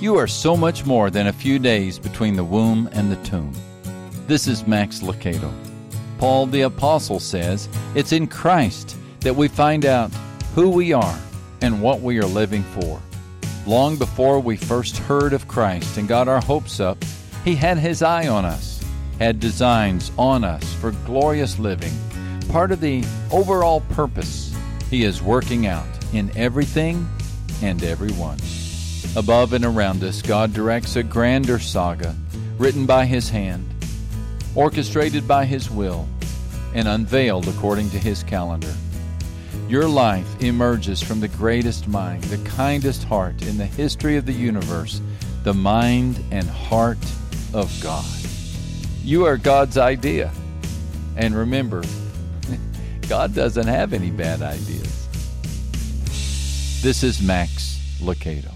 You are so much more than a few days between the womb and the tomb. This is Max Lucado. Paul the Apostle says it's in Christ that we find out who we are and what we are living for. Long before we first heard of Christ and got our hopes up, He had His eye on us, had designs on us for glorious living, part of the overall purpose He is working out in everything and everyone. Above and around us, God directs a grander saga written by His hand, orchestrated by His will, and unveiled according to His calendar. Your life emerges from the greatest mind, the kindest heart in the history of the universe, the mind and heart of God. You are God's idea. And remember, God doesn't have any bad ideas. This is Max Lucado.